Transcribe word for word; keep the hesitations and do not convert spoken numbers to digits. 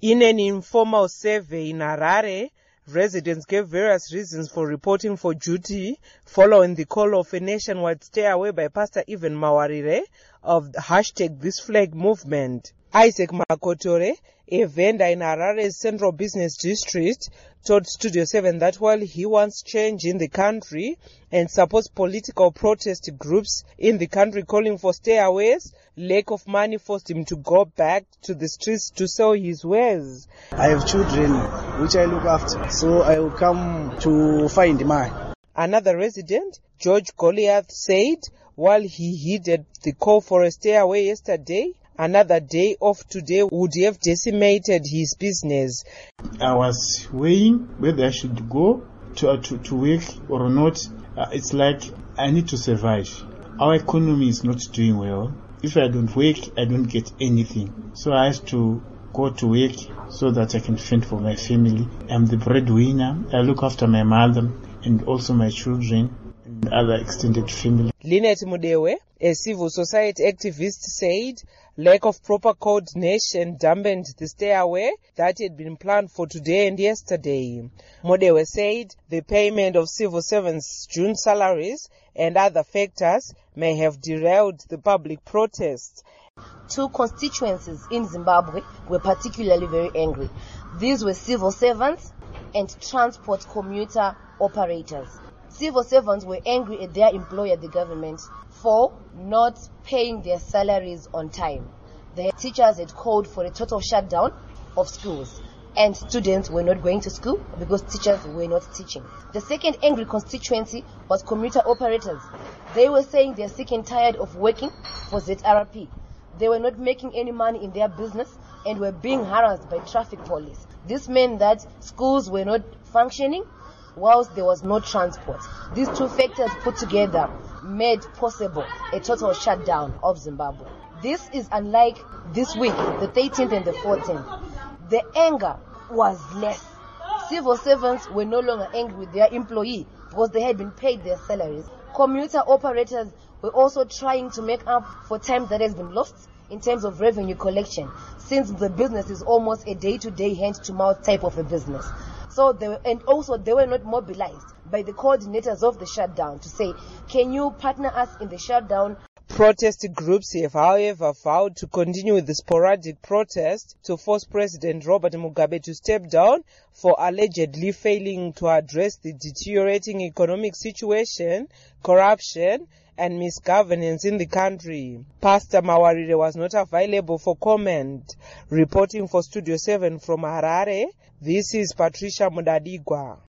In an informal survey in Harare, residents gave various reasons for reporting for duty following the call of a nationwide stay-away by Pastor Evan Mawarire of the hashtag This Flag movement. Isaac Makotore, a vendor in Harare's Central Business District, told Studio seven that while he wants change in the country and supports political protest groups in the country calling for stayaways, lack of money forced him to go back to the streets to sell his wares. I have children which I look after, so I will come to find money. Another resident, George Goliath, said while he heeded the call for a stay-away yesterday, another day off today would have decimated his business. I was weighing whether I should go to uh, to, to work or not. Uh, it's like I need to survive. Our economy is not doing well. If I don't work, I don't get anything. So I have to go to work so that I can fend for my family. I'm the breadwinner. I look after my mother and also my children and other extended family. Lynette Mudewe, a civil society activist, said lack of proper coordination dampened the stay-away that had been planned for today and yesterday. Mudewe said the payment of civil servants' June salaries and other factors may have derailed the public protests. Two constituencies in Zimbabwe were particularly very angry. These were civil servants and transport commuter operators. Civil servants were angry at their employer, the government, for not paying their salaries on time. The teachers had called for a total shutdown of schools, and students were not going to school because teachers were not teaching. The second angry constituency was commuter operators. They were saying they're sick and tired of working for Z R P. They were not making any money in their business and were being harassed by traffic police. This meant that schools were not functioning whilst there was no transport. These two factors put together made possible a total shutdown of Zimbabwe. This is unlike this week, the thirteenth and the fourteenth. The anger was less. Civil servants were no longer angry with their employee because they had been paid their salaries. Commuter operators were also trying to make up for time that has been lost in terms of revenue collection, since the business is almost a day-to-day, hand-to-mouth type of a business. So they were, and also they were not mobilized by the coordinators of the shutdown to say, can you partner us in the shutdown? Protest groups have, however, vowed to continue with the sporadic protest to force President Robert Mugabe to step down for allegedly failing to address the deteriorating economic situation, corruption, and misgovernance in the country. Pastor Mawarire was not available for comment. Reporting for Studio seven from Harare, this is Patricia Mudadigwa.